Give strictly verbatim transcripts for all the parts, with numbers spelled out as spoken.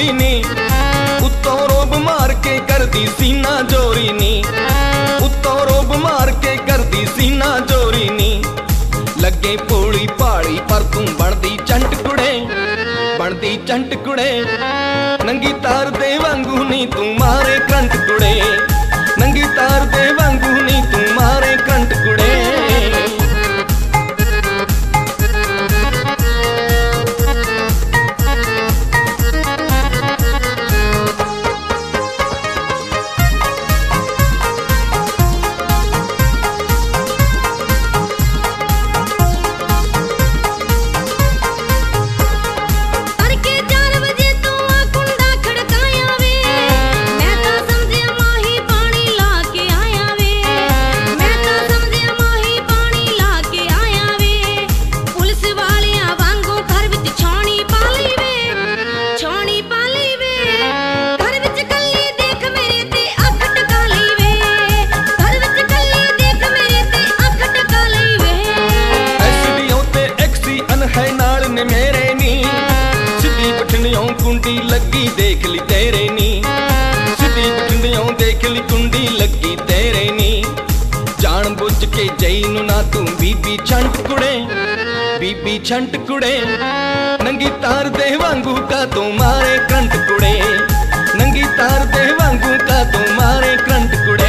चोरी नी, उत्तों रोब मार के कर दी सीना जोरी नी, उत्तों रोब मार के कर दी सीना जोरी नी। लगे भोली भाली पर तू बनदी चंट कुड़े, बनदी चंट कुड़े। नंगी तार दे वांगू नी तू मारे करंट कुड़े, नंगी तार दे वांगू नी तू मारे करंट कुड़े। कुंडी लगी देख ली तेरे नी, सीधी बठिंडियों देख ली कुंडी लगी तेरे नी। जान बुझ के जईनू ना तू बीबी छंट कुड़े, बीबी छंट कुड़े। नंगी तार दे वांगू का तू मारे करंट कुड़े, नंगी तार दे वांगू का तू मारे करंट कुड़े।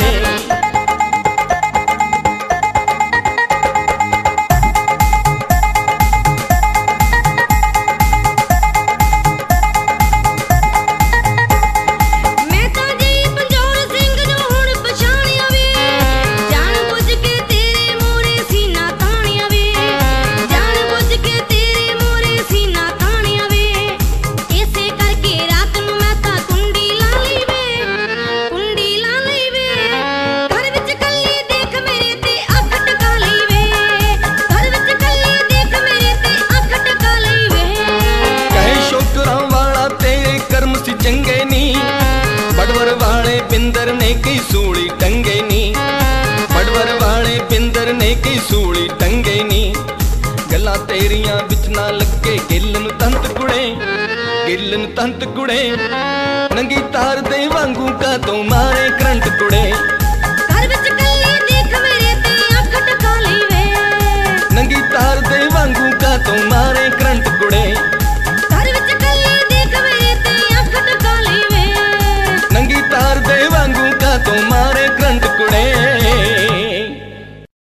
चंगे नी बड़वर वाले पिंदर ने की सूली टंगे नी, बड़वर वाले पिंदर ने की सूली टंगे नी। गल्लां तेरियां विच ना लगे गिलन तंत कुड़े, गिलन तंत कुड़े। नंगी तार दे वांगू का तू मारे करंट कुड़े।